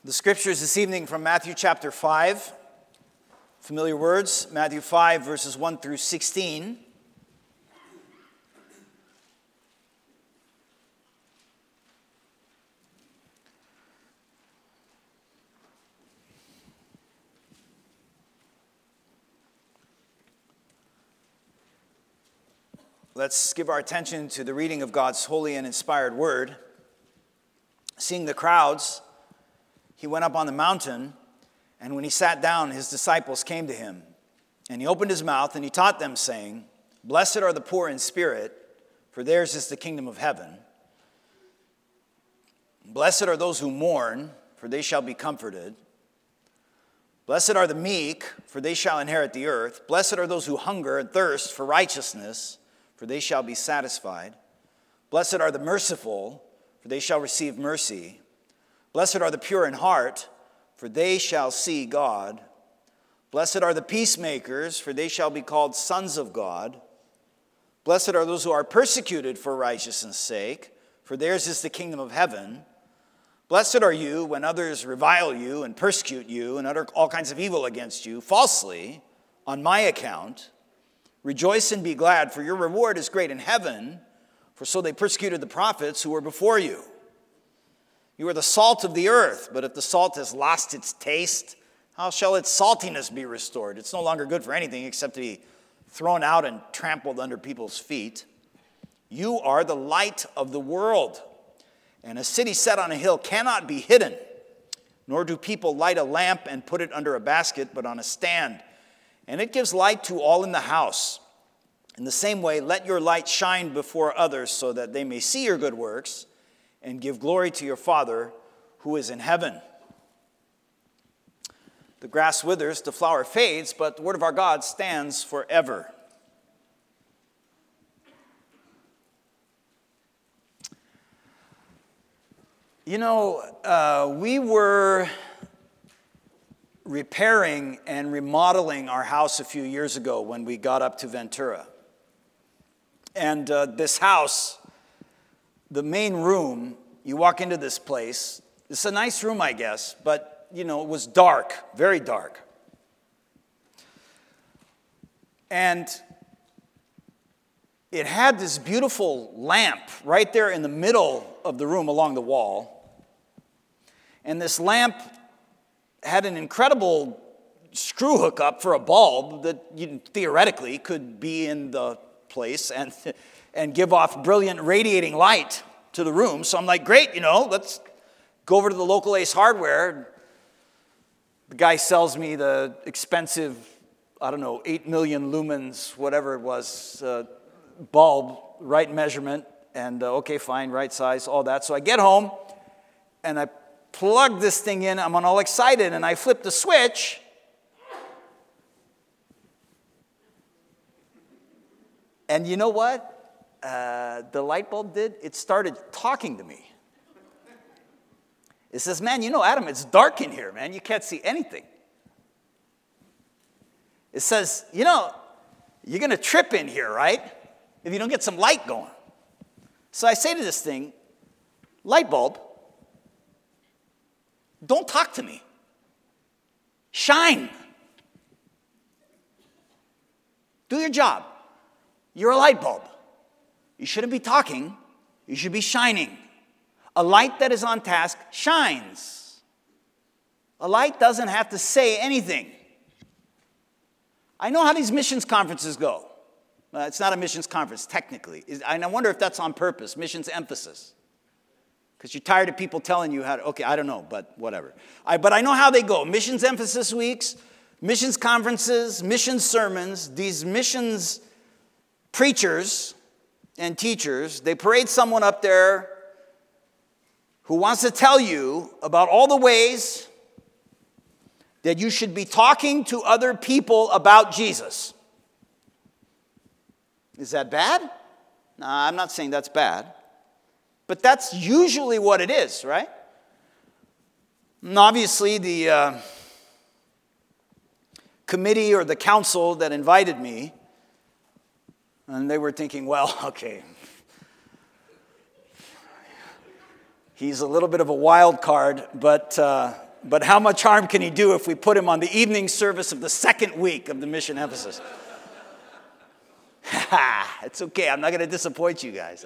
The scriptures this evening from Matthew chapter 5. Familiar words, Matthew 5, verses 1 through 16. Let's give our attention to the reading of God's holy and inspired word. Seeing the crowds, he went up on the mountain, and when he sat down, his disciples came to him. And he opened his mouth, and he taught them, saying, "Blessed are the poor in spirit, for theirs is the kingdom of heaven. Blessed are those who mourn, for they shall be comforted. Blessed are the meek, for they shall inherit the earth. Blessed are those who hunger and thirst for righteousness, for they shall be satisfied. Blessed are the merciful, for they shall receive mercy. Blessed are the pure in heart, for they shall see God. Blessed are the peacemakers, for they shall be called sons of God. Blessed are those who are persecuted for righteousness' sake, for theirs is the kingdom of heaven. Blessed are you when others revile you and persecute you and utter all kinds of evil against you falsely on my account. Rejoice and be glad, for your reward is great in heaven, for so they persecuted the prophets who were before you. You are the salt of the earth, but if the salt has lost its taste, how shall its saltiness be restored? It's no longer good for anything except to be thrown out and trampled under people's feet. You are the light of the world, and a city set on a hill cannot be hidden, nor do people light a lamp and put it under a basket, but on a stand, and it gives light to all in the house. In the same way, let your light shine before others so that they may see your good works and give glory to your Father who is in heaven." The grass withers, the flower fades, but the word of our God stands forever. You know, we were repairing and remodeling our house a few years ago when we got up to Ventura. And this house, the main room, you walk into this place. It's a nice room, I guess, but, you know, it was dark, very dark. And it had this beautiful lamp right there in the middle of the room along the wall. And this lamp had an incredible screw hookup for a bulb that you theoretically could be in the place and give off brilliant radiating light to the room. So I'm like, great, you know, let's go over to the local Ace Hardware. The guy sells me the expensive, 8 million lumens, whatever it was, bulb, right measurement, and okay, fine, right size, all that. So I get home, and I plug this thing in. I'm all excited, and I flip the switch. And you know what the light bulb did? It started talking to me. It says, "Man, you know, Adam, it's dark in here, man. You can't see anything." It says, "You know, you're going to trip in here, right? If you don't get some light going." So I say to this thing, "Light bulb, don't talk to me. Shine. Do your job. You're a light bulb. You shouldn't be talking. You should be shining. A light that is on task shines. A light doesn't have to say anything." I know how these missions conferences go. It's not a missions conference, technically. And I wonder if that's on purpose, missions emphasis. Because you're tired of people telling you how to, okay, I don't know, but whatever. But I know how they go. Missions emphasis weeks, missions conferences, missions sermons, these missions preachers and teachers, they parade someone up there who wants to tell you about all the ways that you should be talking to other people about Jesus. Is that bad? No, I'm not saying that's bad. But that's usually what it is, right? And obviously, the committee or the council that invited me, and they were thinking, well, okay, he's a little bit of a wild card, but But how much harm can he do if we put him on the evening service of the second week of the mission emphasis? It's okay. I'm not going to disappoint you guys.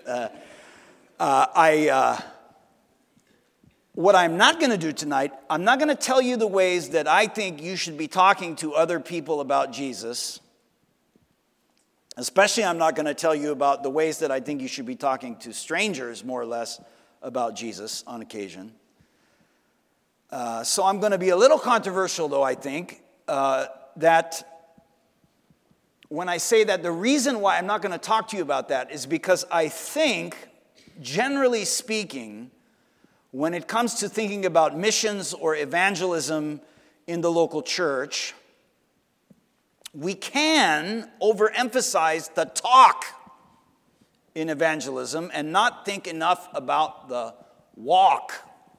What I'm not going to do tonight, I'm not going to tell you the ways that I think you should be talking to other people about Jesus. Especially, I'm not going to tell you about the ways that I think you should be talking to strangers, more or less, about Jesus on occasion. So I'm going to be a little controversial, though, I think, that when I say that the reason why I'm not going to talk to you about that is because I think, generally speaking, when it comes to thinking about missions or evangelism in the local church, we can overemphasize the talk in evangelism and not think enough about the walk.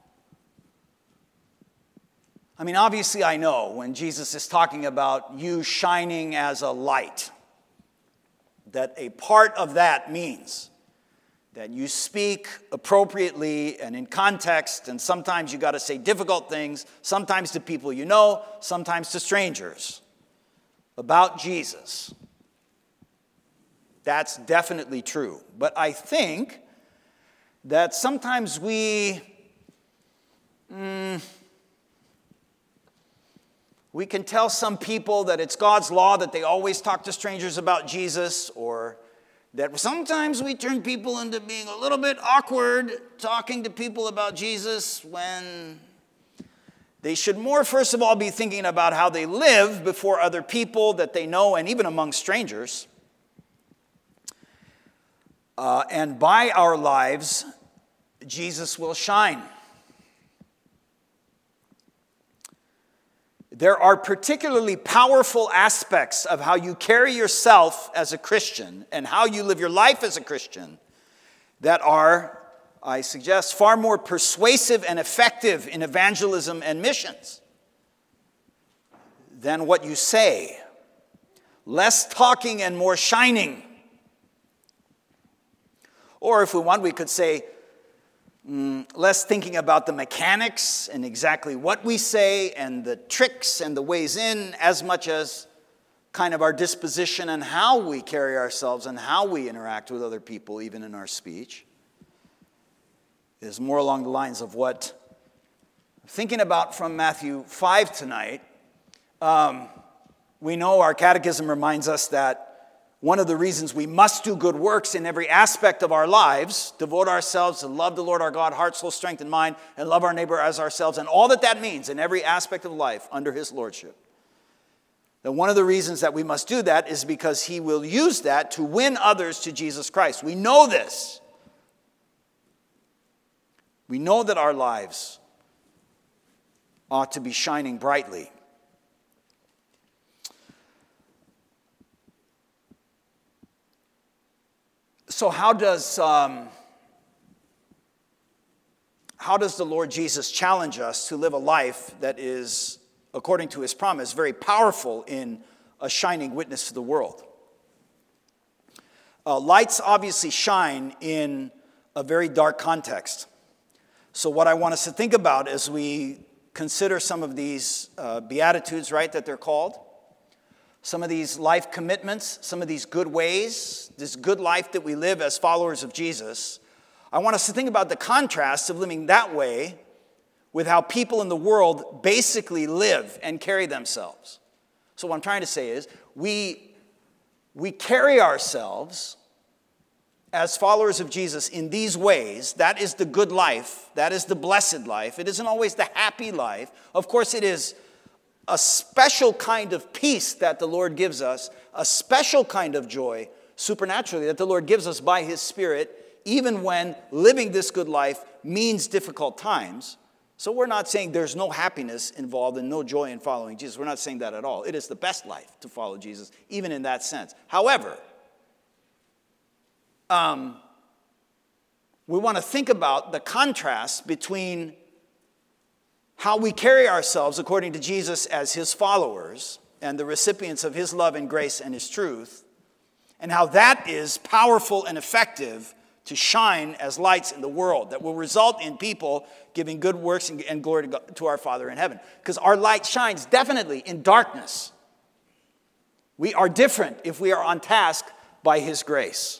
I mean, obviously I know when Jesus is talking about you shining as a light, that a part of that means that you speak appropriately and in context, and sometimes you got to say difficult things, sometimes to people you know, sometimes to strangers, about Jesus. That's definitely true. But I think that sometimes we can tell some people that it's God's law that they always talk to strangers about Jesus, or that sometimes we turn people into being a little bit awkward talking to people about Jesus when they should more, first of all, be thinking about how they live before other people that they know and even among strangers. And by our lives, Jesus will shine. There are particularly powerful aspects of how you carry yourself as a Christian and how you live your life as a Christian that are, I suggest, far more persuasive and effective in evangelism and missions than what you say. Less talking and more shining. Or if we want, we could say, less thinking about the mechanics and exactly what we say and the tricks and the ways in, as much as kind of our disposition and how we carry ourselves and how we interact with other people, even in our speech, is more along the lines of what I'm thinking about from Matthew 5 tonight. We know our catechism reminds us that one of the reasons we must do good works in every aspect of our lives, devote ourselves to love the Lord our God, heart, soul, strength, and mind, and love our neighbor as ourselves, and all that that means in every aspect of life under his lordship. That one of the reasons that we must do that is because he will use that to win others to Jesus Christ. We know this. We know that our lives ought to be shining brightly. So how does the Lord Jesus challenge us to live a life that is, according to his promise, very powerful in a shining witness to the world? Lights obviously shine in a very dark context. So what I want us to think about as we consider some of these Beatitudes, right, that they're called, some of these life commitments, some of these good ways, this good life that we live as followers of Jesus, I want us to think about the contrast of living that way with how people in the world basically live and carry themselves. So what I'm trying to say is we carry ourselves as followers of Jesus in these ways. That is the good life. That is the blessed life. It isn't always the happy life. Of course, it is a special kind of peace that the Lord gives us, a special kind of joy, supernaturally, that the Lord gives us by his Spirit, even when living this good life means difficult times. So we're not saying there's no happiness involved and no joy in following Jesus. We're not saying that at all. It is the best life to follow Jesus, even in that sense. However, we want to think about the contrast between how we carry ourselves according to Jesus as his followers and the recipients of his love and grace and his truth, and how that is powerful and effective to shine as lights in the world that will result in people giving good works and glory to our Father in heaven. Because our light shines definitely in darkness. We are different if we are on task by His grace.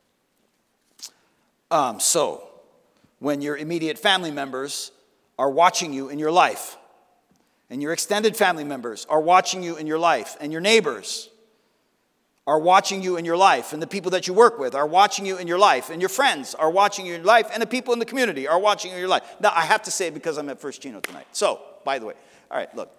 So, when your immediate family members are watching you in your life, and your extended family members are watching you in your life, and your neighbors are watching you in your life, and the people that you work with are watching you in your life, and your friends are watching you in your life, and the people in the community are watching you in your life. Now, I have to say it because I'm at First Chino tonight. So, by the way, all right, look.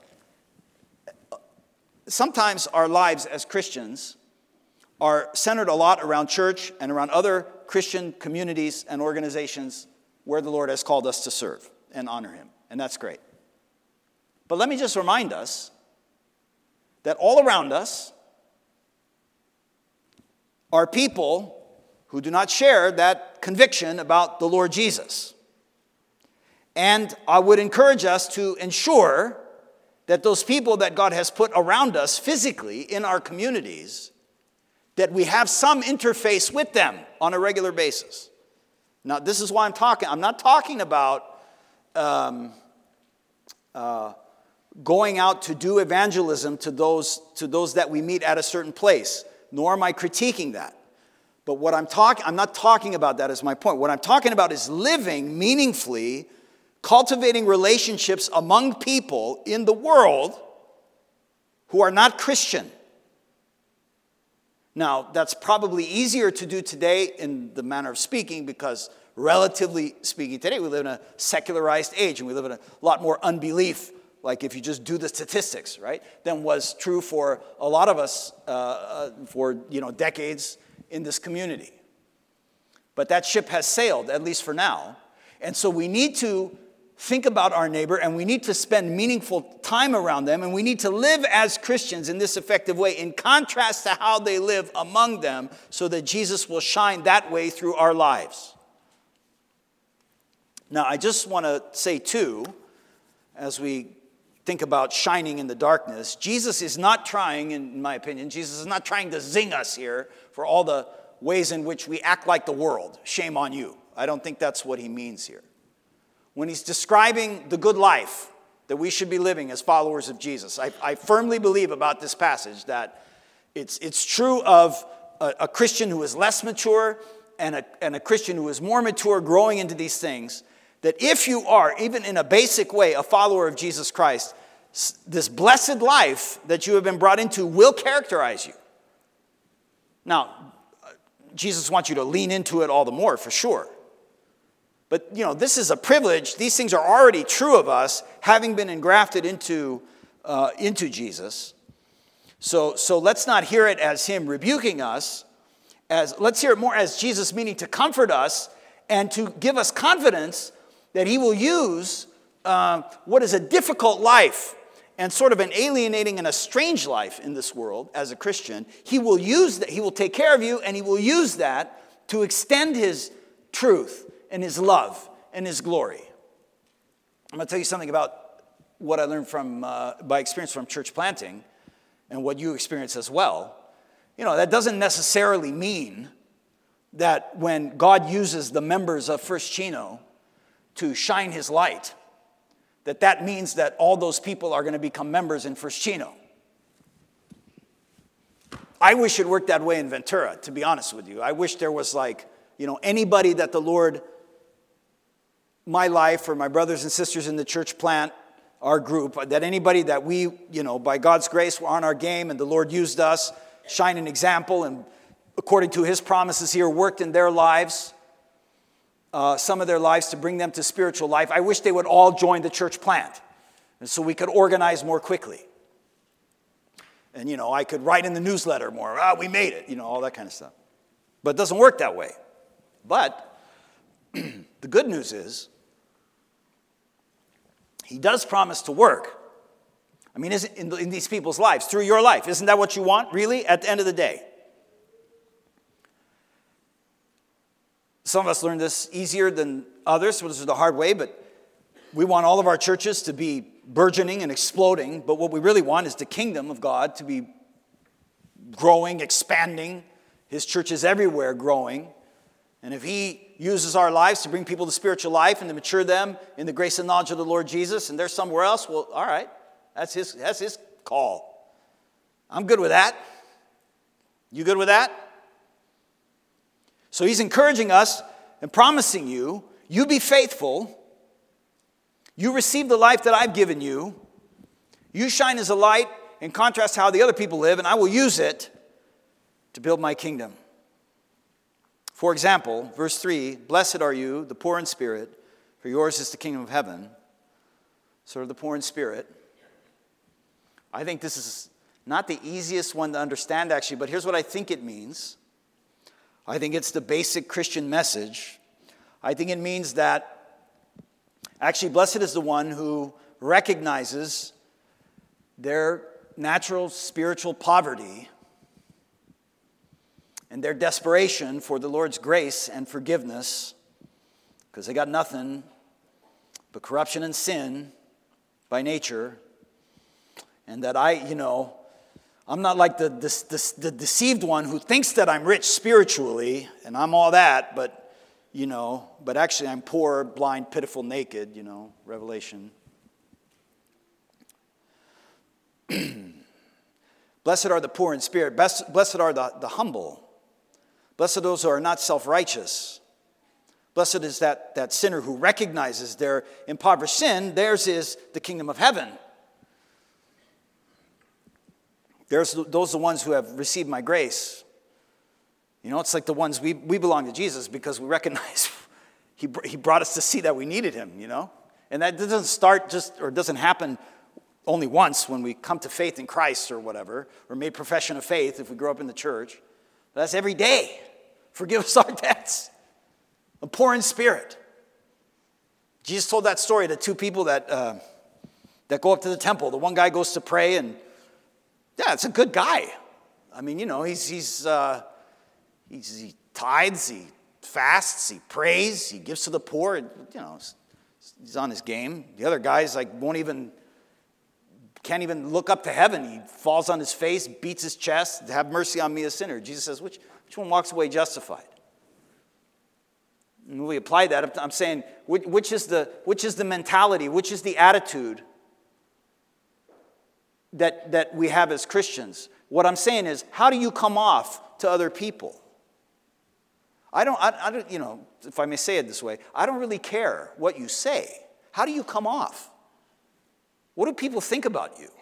Sometimes our lives as Christians are centered a lot around church and around other Christian communities and organizations where the Lord has called us to serve and honor Him, and that's great. But let me just remind us that all around us are people who do not share that conviction about the Lord Jesus. And I would encourage us to ensure that those people that God has put around us physically in our communities, that we have some interface with them on a regular basis. Now, this is why I'm not talking about going out to do evangelism to those that we meet at a certain place, nor am I critiquing that. But I'm not talking about that as my point. What I'm talking about is living meaningfully, cultivating relationships among people in the world who are not Christian. Now, that's probably easier to do today in the manner of speaking because, relatively speaking, today we live in a secularized age and we live in a lot more unbelief, like if you just do the statistics, right, than was true for a lot of us for decades in this community. But that ship has sailed, at least for now. And so we need to think about our neighbor, and we need to spend meaningful time around them, and we need to live as Christians in this effective way in contrast to how they live among them so that Jesus will shine that way through our lives. Now, I just want to say, too, as we think about shining in the darkness, Jesus is not trying, in my opinion, Jesus is not trying to zing us here for all the ways in which we act like the world. Shame on you. I don't think that's what he means here. When he's describing the good life that we should be living as followers of Jesus, I firmly believe about this passage that it's true of a Christian who is less mature and a Christian who is more mature growing into these things, that if you are, even in a basic way, a follower of Jesus Christ, this blessed life that you have been brought into will characterize you. Now, Jesus wants you to lean into it all the more, for sure. But, this is a privilege. These things are already true of us, having been engrafted into Jesus. So let's not hear it as him rebuking us. Let's hear it more as Jesus meaning to comfort us and to give us confidence that he will use what is a difficult life and sort of an alienating and a strange life in this world as a Christian. He will use that. He will take care of you, and he will use that to extend his truth and his love and his glory. I'm going to tell you something about what I learned by experience from church planting and what you experience as well. That doesn't necessarily mean that when God uses the members of First Chino to shine his light, that means that all those people are going to become members in First Chino. I wish it worked that way in Ventura, to be honest with you. I wish there was anybody that the Lord, my life or my brothers and sisters in the church plant, our group, that anybody that we, by God's grace, were on our game and the Lord used us, shine an example, and according to his promises here, worked in their lives, some of their lives to bring them to spiritual life. I wish they would all join the church plant, and so we could organize more quickly. And, I could write in the newsletter more. We made it, all that kind of stuff. But it doesn't work that way. But the good news is, he does promise to work. I mean, in these people's lives, through your life. Isn't that what you want, really, at the end of the day? Some of us learn this easier than others, so this is the hard way, but we want all of our churches to be burgeoning and exploding, but what we really want is the kingdom of God to be growing, expanding, his churches everywhere growing And if he uses our lives to bring people to spiritual life and to mature them in the grace and knowledge of the Lord Jesus, and they're somewhere else, well, all right, that's his call. I'm good with that. You good with that? So he's encouraging us and promising you, you be faithful. You receive the life that I've given you. You shine as a light in contrast to how the other people live, and I will use it to build my kingdom. For example, verse 3, blessed are you, the poor in spirit, for yours is the kingdom of heaven. So are the poor in spirit. I think this is not the easiest one to understand, actually, but here's what I think it means. I think it's the basic Christian message. I think it means that, actually, blessed is the one who recognizes their natural spiritual poverty and their desperation for the Lord's grace and forgiveness, because they got nothing but corruption and sin by nature, and that I'm not like the deceived one who thinks that I'm rich spiritually and I'm all that, but actually I'm poor, blind, pitiful, naked, Revelation. Blessed are the poor in spirit. Blessed are the humble. Blessed are those who are not self-righteous. Blessed is that sinner who recognizes their impoverished sin. Theirs is the kingdom of heaven. Those are the ones who have received my grace. It's like the ones we belong to Jesus because we recognize he brought us to see that we needed him, And that doesn't happen only once when we come to faith in Christ or whatever, or made profession of faith if we grow up in the church. But that's every day. Forgive us our debts. I'm poor in spirit. Jesus told that story to two people that go up to the temple. The one guy goes to pray, and it's a good guy. I mean, he tithes, he fasts, he prays, he gives to the poor. He's on his game. The other guy's can't even look up to heaven. He falls on his face, beats his chest. Have mercy on me, a sinner. Jesus says, which one walks away justified? And when we apply that, I'm saying, which is the mentality, which is the attitude that we have as Christians? What I'm saying is, how do you come off to other people? I don't, if I may say it this way, I don't really care what you say. How do you come off? What do people think about you?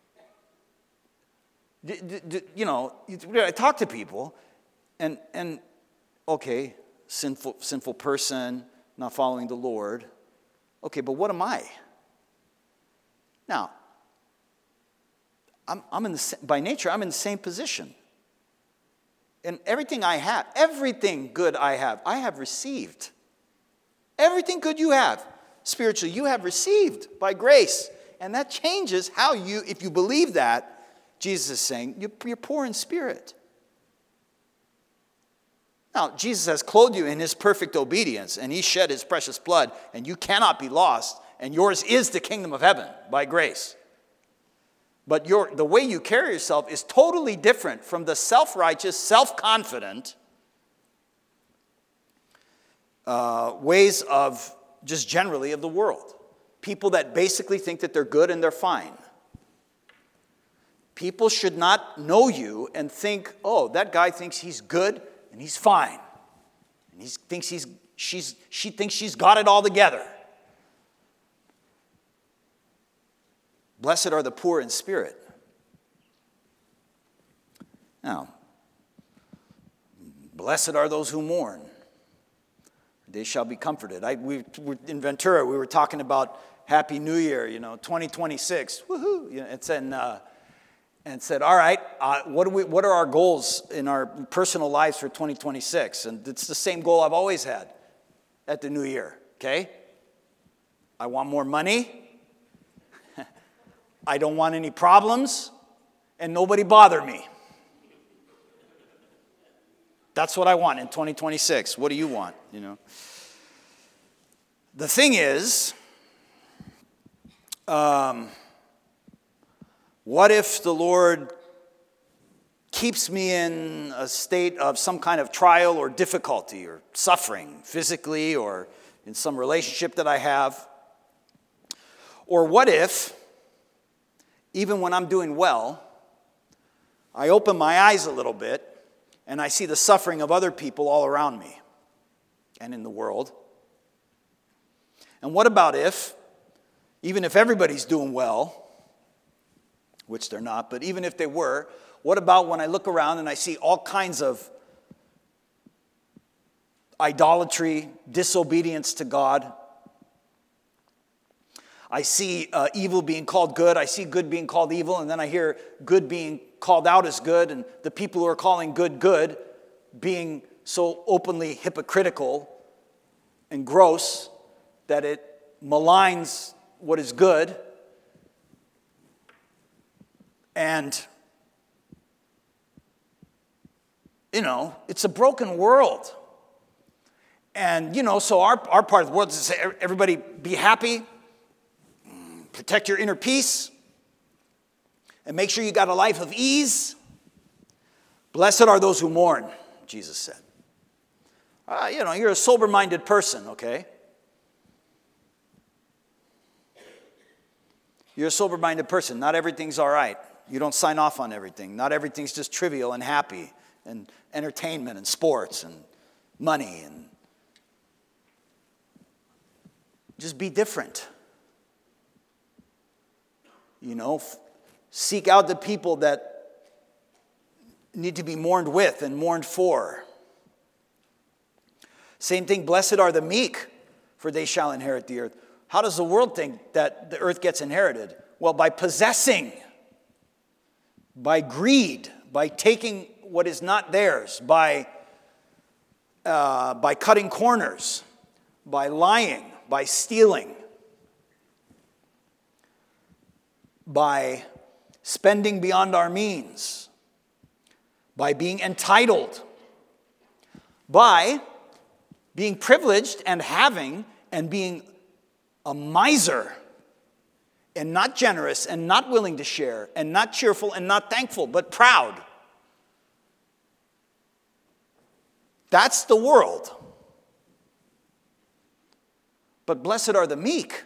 I talk to people, and okay, sinful person, not following the Lord. Okay, but what am I? Now, by nature, I'm in the same position. And everything I have, everything good I have received. Everything good you have, spiritually, you have received by grace. And that changes how if you believe that, Jesus is saying, you're poor in spirit. Now, Jesus has clothed you in his perfect obedience, and he shed his precious blood, and you cannot be lost, and yours is the kingdom of heaven by grace. But the way you carry yourself is totally different from the self-righteous, self-confident ways of just generally of the world. People that basically think that they're good and they're fine. People should not know you and think, oh, that guy thinks he's good and he's fine. And she thinks she's got it all together. Blessed are the poor in spirit. Now, blessed are those who mourn. They shall be comforted. In Ventura, we were talking about Happy New Year, 2026. Woohoo! And said, all right, what are our goals in our personal lives for 2026? And it's the same goal I've always had at the new year, okay? I want more money. I don't want any problems. And nobody bother me. That's what I want in 2026. What do you want, The thing is, what if the Lord keeps me in a state of some kind of trial or difficulty or suffering, physically or in some relationship that I have? Or what if, even when I'm doing well, I open my eyes a little bit and I see the suffering of other people all around me and in the world? And what about if, even if everybody's doing well, which they're not, but even if they were, what about when I look around and I see all kinds of idolatry, disobedience to God? I see evil being called good. I see good being called evil. And then I hear good being called out as good. And the people who are calling good good being so openly hypocritical and gross that it maligns what is good. And, it's a broken world. And, so our part of the world is to say, everybody be happy. Protect your inner peace and make sure you got a life of ease. Blessed are those who mourn, Jesus said. You're a sober-minded person, okay? You're a sober-minded person. Not everything's all right. You don't sign off on everything. Not everything's just trivial and happy and entertainment and sports and money. And just be different. Seek out the people that need to be mourned with and mourned for. Same thing, blessed are the meek, for they shall inherit the earth. How does the world think that the earth gets inherited? Well, by possessing, by greed, by taking what is not theirs, by cutting corners, by lying, by stealing, by spending beyond our means, by being entitled, by being privileged and having and being a miser and not generous and not willing to share and not cheerful and not thankful, but proud. That's the world. But blessed are the meek,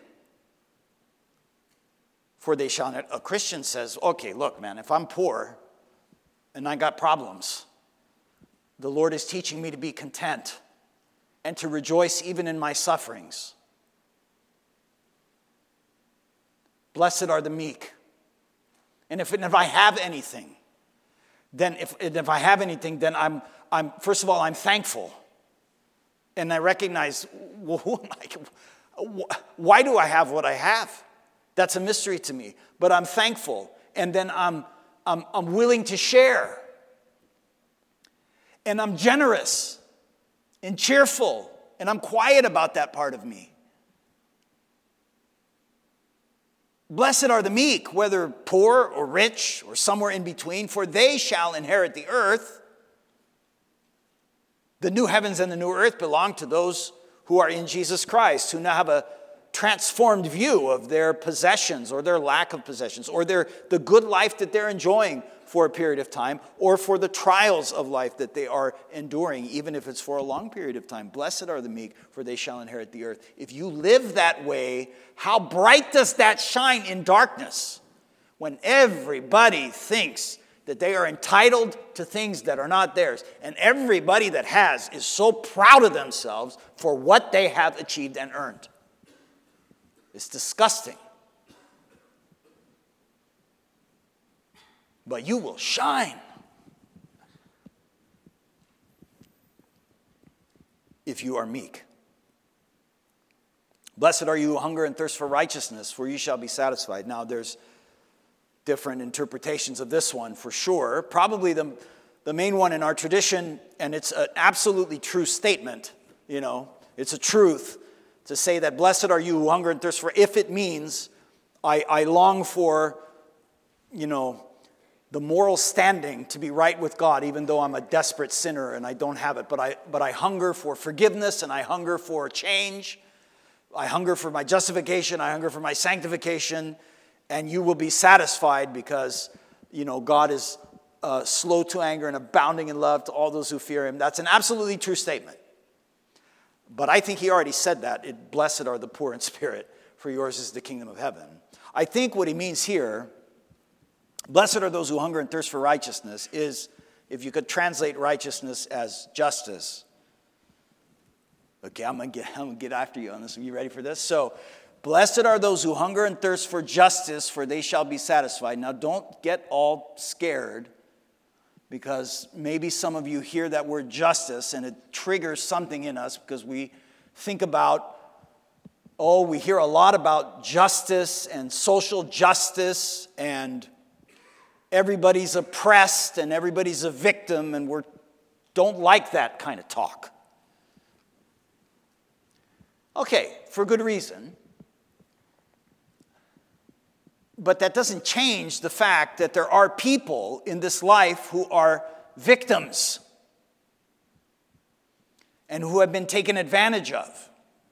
for they shall not. A Christian says, okay, look, man, if I'm poor and I got problems, the Lord is teaching me to be content and to rejoice even in my sufferings. Blessed are the meek. And if I have anything, then I'm first of all, I'm thankful. And I recognize, well, who am I? Why do I have what I have? That's a mystery to me. But I'm thankful. And then I'm willing to share. And I'm generous and cheerful. And I'm quiet about that part of me. Blessed are the meek, whether poor or rich or somewhere in between, for they shall inherit the earth. The new heavens and the new earth belong to those who are in Jesus Christ, who now have a transformed view of their possessions or their lack of possessions, or the good life that they're enjoying for a period of time, or for the trials of life that they are enduring, even if it's for a long period of time. Blessed are the meek, for they shall inherit the earth. If you live that way, how bright does that shine in darkness when everybody thinks that they are entitled to things that are not theirs. And everybody that has is so proud of themselves for what they have achieved and earned. It's disgusting. But you will shine if you are meek. Blessed are you who hunger and thirst for righteousness, for you shall be satisfied. Now there's different interpretations of this one for sure. Probably the main one in our tradition, and it's an absolutely true statement, it's a truth to say that blessed are you who hunger and thirst for, if it means I long for, the moral standing to be right with God, even though I'm a desperate sinner and I don't have it. But I hunger for forgiveness and I hunger for change. I hunger for my justification. I hunger for my sanctification. And you will be satisfied because, God is slow to anger and abounding in love to all those who fear him. That's an absolutely true statement. But I think he already said that. Blessed are the poor in spirit, for yours is the kingdom of heaven. I think what he means here, blessed are those who hunger and thirst for righteousness, is, if you could translate righteousness as justice. Okay, I'm gonna get after you on this. Are you ready for this? So, blessed are those who hunger and thirst for justice, for they shall be satisfied. Now, don't get all scared, because maybe some of you hear that word justice and it triggers something in us, because we think about, we hear a lot about justice and social justice, and everybody's oppressed and everybody's a victim, and we don't like that kind of talk. Okay, for good reason. But that doesn't change the fact that there are people in this life who are victims and who have been taken advantage of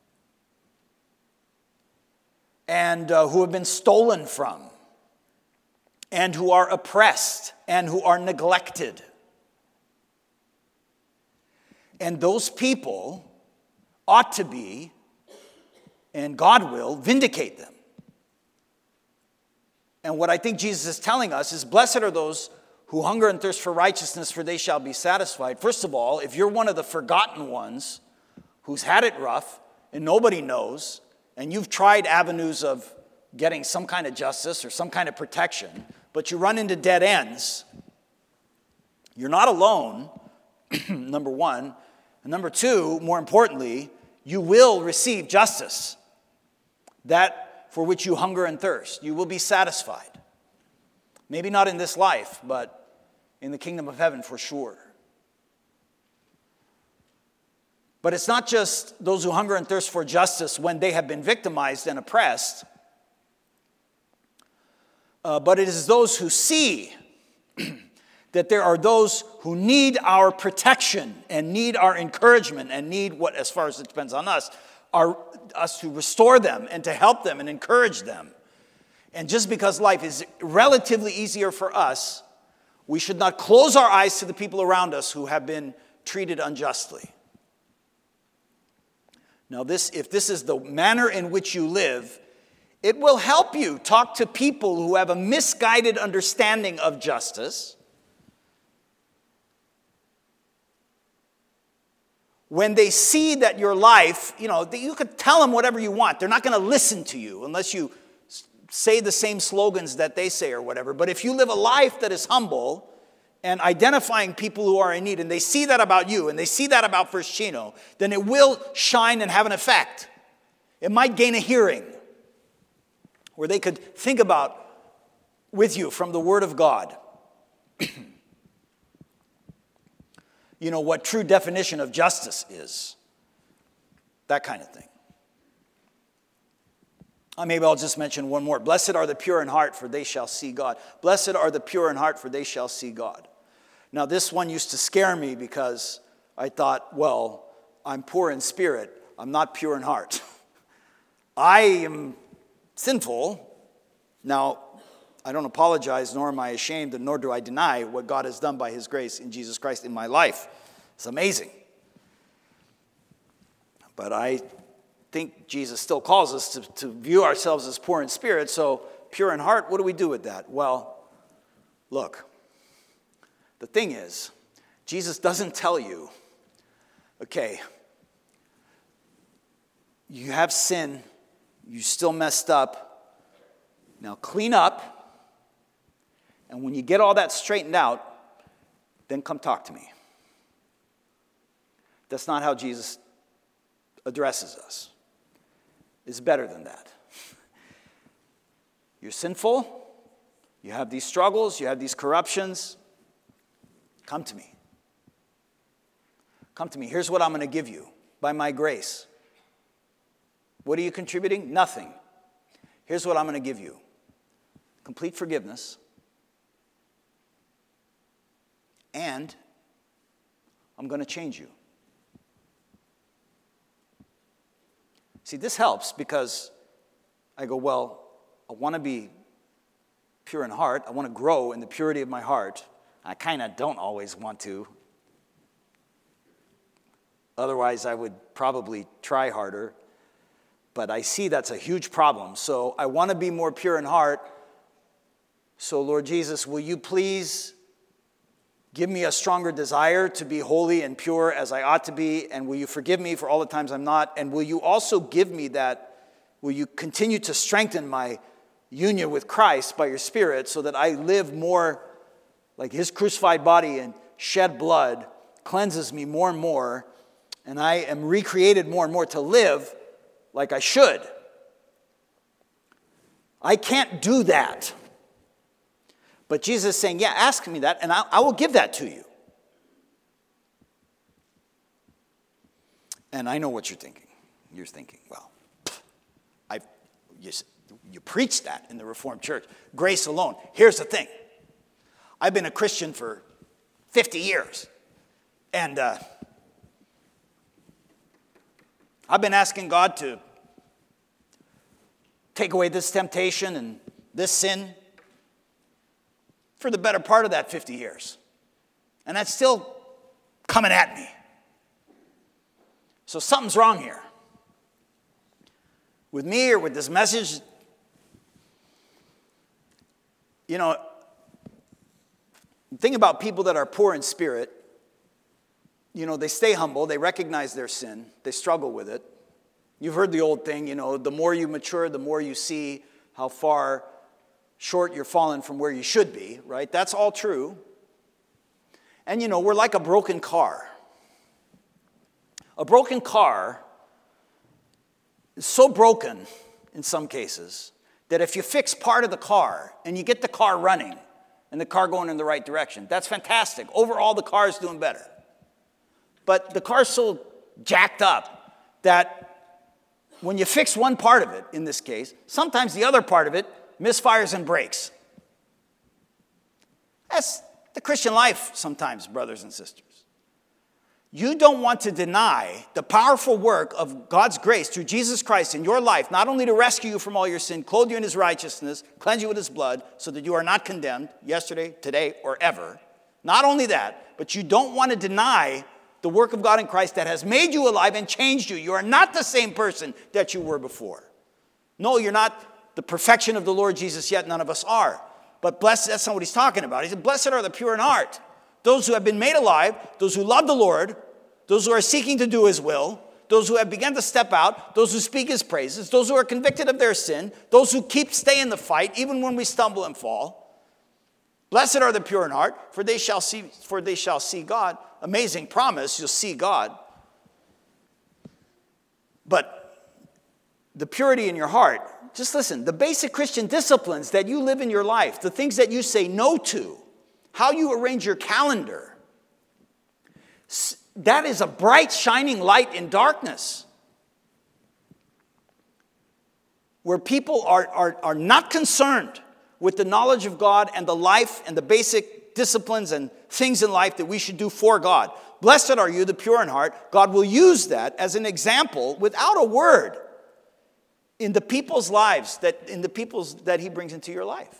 and who have been stolen from and who are oppressed and who are neglected. And those people ought to be, and God will, vindicate them. And what I think Jesus is telling us is, blessed are those who hunger and thirst for righteousness, for they shall be satisfied. First of all, if you're one of the forgotten ones who's had it rough and nobody knows, and you've tried avenues of getting some kind of justice or some kind of protection, but you run into dead ends, you're not alone, number one. And number two, more importantly, you will receive justice. That for which you hunger and thirst. You will be satisfied. Maybe not in this life, but in the kingdom of heaven for sure. But it's not just those who hunger and thirst for justice when they have been victimized and oppressed, but it is those who see that there are those who need our protection and need our encouragement and need what, as far as it depends on us to restore them and to help them and encourage them. And just because life is relatively easier for us, we should not close our eyes to the people around us who have been treated unjustly. Now, if this is the manner in which you live, it will help you talk to people who have a misguided understanding of justice. When they see that your life, you could tell them whatever you want. They're not going to listen to you unless you say the same slogans that they say or whatever. But if you live a life that is humble and identifying people who are in need, and they see that about you, and they see that about First Chino, then it will shine and have an effect. It might gain a hearing where they could think about with you from the Word of God. What true definition of justice is. That kind of thing. Maybe I'll just mention one more. Blessed are the pure in heart, for they shall see God. Blessed are the pure in heart, for they shall see God. Now, this one used to scare me because I thought, well, I'm poor in spirit. I'm not pure in heart. I am sinful. Now, I don't apologize, nor am I ashamed, and nor do I deny what God has done by his grace in Jesus Christ in my life. It's amazing. But I think Jesus still calls us to view ourselves as poor in spirit. So pure in heart, what do we do with that? Well, look, the thing is, Jesus doesn't tell you, okay, you have sin, you still messed up, now clean up, and when you get all that straightened out, then come talk to me. That's not how Jesus addresses us. It's better than that. You're sinful. You have these struggles. You have these corruptions. Come to me. Come to me. Here's what I'm going to give you by my grace. What are you contributing? Nothing. Here's what I'm going to give you. Complete forgiveness. And I'm going to change you. See, this helps because I go, well, I want to be pure in heart. I want to grow in the purity of my heart. I kind of don't always want to. Otherwise, I would probably try harder. But I see that's a huge problem. So I want to be more pure in heart. So Lord Jesus, will you please give me a stronger desire to be holy and pure as I ought to be? And will you forgive me for all the times I'm not? And will you also give me that, will you continue to strengthen my union with Christ by your Spirit so that I live more like his crucified body and shed blood cleanses me more and more, and I am recreated more and more to live like I should. I can't do that. But Jesus is saying, yeah, ask me that, and I will give that to you. And I know what you're thinking. You're thinking, well, you preach that in the Reformed Church. Grace alone. Here's the thing. I've been a Christian for 50 years. And I've been asking God to take away this temptation and this sin for the better part of that 50 years. And that's still coming at me. So something's wrong here. With me or with this message. You know, the thing about people that are poor in spirit, you know, they stay humble, they recognize their sin, they struggle with it. You've heard the old thing, you know, the more you mature, the more you see how far short you're falling from where you should be, right? That's all true. And, you know, we're like a broken car. A broken car is so broken in some cases that if you fix part of the car and you get the car running and the car going in the right direction, that's fantastic. Overall, the car is doing better. But the car's so jacked up that when you fix one part of it, in this case, sometimes the other part of it misfires and breaks. That's the Christian life sometimes, brothers and sisters. You don't want to deny the powerful work of God's grace through Jesus Christ in your life, not only to rescue you from all your sin, clothe you in his righteousness, cleanse you with his blood, so that you are not condemned yesterday, today, or ever. Not only that, but you don't want to deny the work of God in Christ that has made you alive and changed you. You are not the same person that you were before. No, you're not the perfection of the Lord Jesus yet. None of us are. But blessed, that's not what he's talking about. He said, blessed are the pure in heart. Those who have been made alive, those who love the Lord, those who are seeking to do his will, those who have begun to step out, those who speak his praises, those who are convicted of their sin, those who stay in the fight, even when we stumble and fall. Blessed are the pure in heart, for they shall see God. Amazing promise, you'll see God. But the purity in your heart, just listen, the basic Christian disciplines that you live in your life, the things that you say no to, how you arrange your calendar, that is a bright, shining light in darkness. Where people are not concerned with the knowledge of God and the life and the basic disciplines and things in life that we should do for God. Blessed are you, the pure in heart. God will use that as an example without a word in the people's lives, that he brings into your life.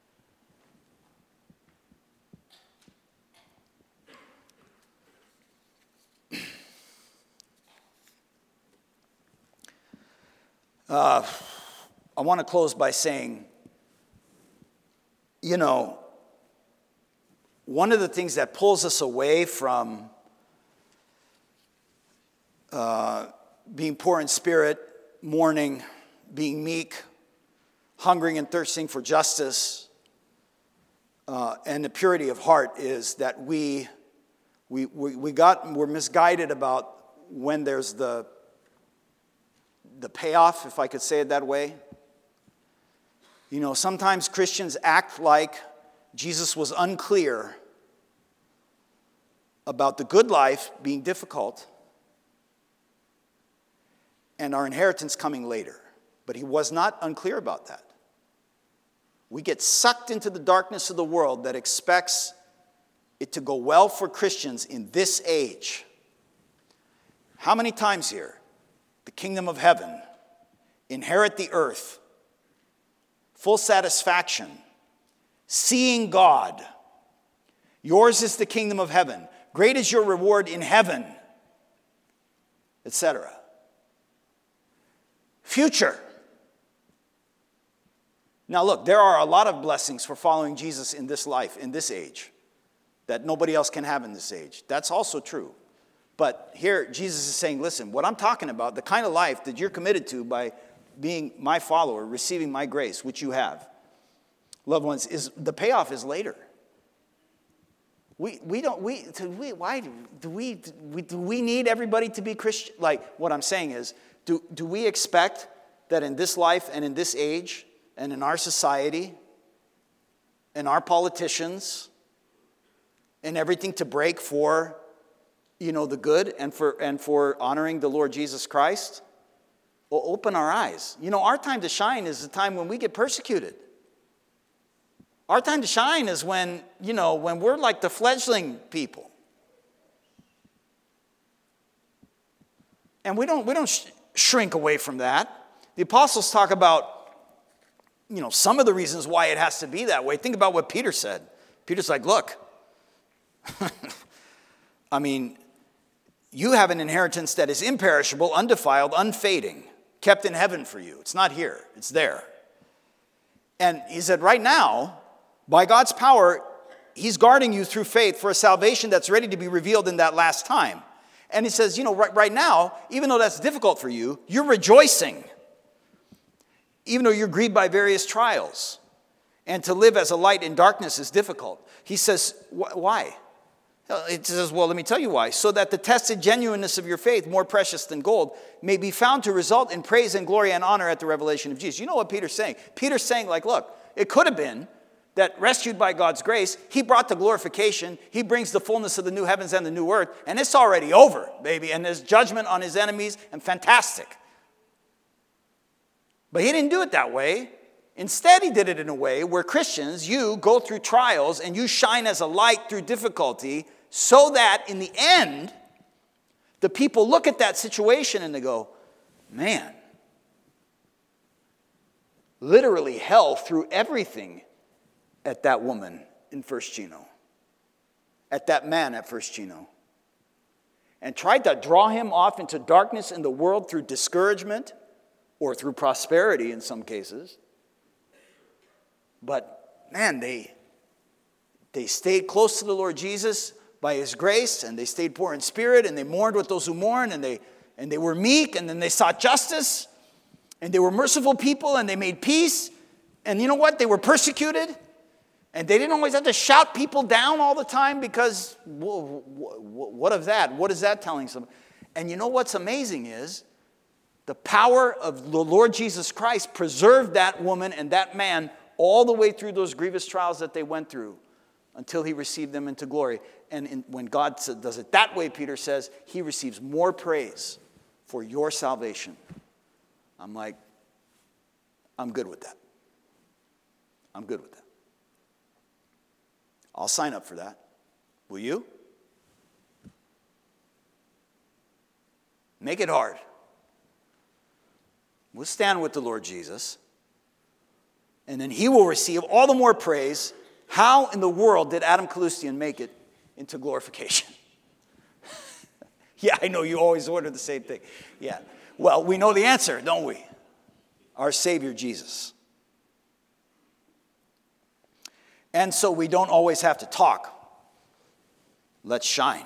I want to close by saying, you know, one of the things that pulls us away from being poor in spirit, mourning, being meek, hungering and thirsting for justice, and the purity of heart is that we're misguided about when there's the payoff, if I could say it that way. You know, sometimes Christians act like Jesus was unclear about the good life being difficult and our inheritance coming later. But he was not unclear about that. We get sucked into the darkness of the world that expects it to go well for Christians in this age. How many times here? The kingdom of heaven, inherit the earth, full satisfaction, seeing God, Yours is the kingdom of heaven. Great is your reward in heaven, etc. Future. Now look, there are a lot of blessings for following Jesus in this life, in this age, that nobody else can have in this age. That's also true. But here, Jesus is saying, listen, what I'm talking about, the kind of life that you're committed to by being my follower, receiving my grace, which you have, loved ones, is the payoff is later. Why do we need everybody to be Christian? Like, what I'm saying is, do we expect that in this life and in this age and in our society and our politicians and everything to break for, the good and for honoring the Lord Jesus Christ? Well, open our eyes. Our time to shine is the time when we get persecuted. Our time to shine is when we're like the fledgling people. And we don't shrink away from that. The apostles talk about, some of the reasons why it has to be that way. Think about what Peter said. Peter's like, look, you have an inheritance that is imperishable, undefiled, unfading, kept in heaven for you. It's not here, it's there. And he said, right now, by God's power, he's guarding you through faith for a salvation that's ready to be revealed in that last time. And he says, right now, even though that's difficult for you, you're rejoicing. Even though you're grieved by various trials. And to live as a light in darkness is difficult. He says, why? It says, well, let me tell you why. So that the tested genuineness of your faith, more precious than gold, may be found to result in praise and glory and honor at the revelation of Jesus. You know what Peter's saying? Peter's saying, look, it could have been that rescued by God's grace, he brought the glorification, he brings the fullness of the new heavens and the new earth, and it's already over, baby, and there's judgment on his enemies, and fantastic. But he didn't do it that way. Instead, he did it in a way where Christians, you go through trials and you shine as a light through difficulty so that in the end, the people look at that situation and they go, man, literally hell threw everything at that woman in First Chino, at that man at First Chino, and tried to draw him off into darkness in the world through discouragement or through prosperity in some cases. But man, they stayed close to the Lord Jesus by his grace, and they stayed poor in spirit, and they mourned with those who mourn, and they were meek, and then they sought justice, and they were merciful people, and they made peace. And you know what? They were persecuted, and they didn't always have to shout people down all the time, because what of that? What is that telling someone? And you know what's amazing is the power of the Lord Jesus Christ preserved that woman and that man all the way through those grievous trials that they went through until he received them into glory. And when God does it that way, Peter says, he receives more praise for your salvation. I'm like, I'm good with that. I'm good with that. I'll sign up for that. Will you? Make it hard. We'll stand with the Lord Jesus. And then he will receive all the more praise. How in the world did Adam Kaloostian make it into glorification? Yeah, I know you always order the same thing. Yeah. Well, we know the answer, don't we? Our Savior, Jesus. And so we don't always have to talk. Let's shine.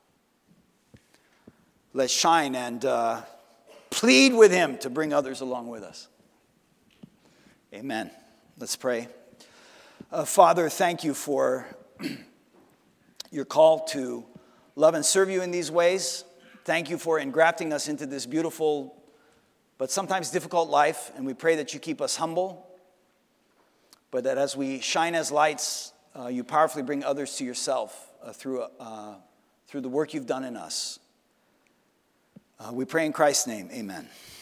Let's shine and plead with him to bring others along with us. Amen. Let's pray. Father, thank you for your call to love and serve you in these ways. Thank you for engrafting us into this beautiful but sometimes difficult life. And we pray that you keep us humble, but that as we shine as lights, you powerfully bring others to yourself through the work you've done in us. We pray in Christ's name. Amen.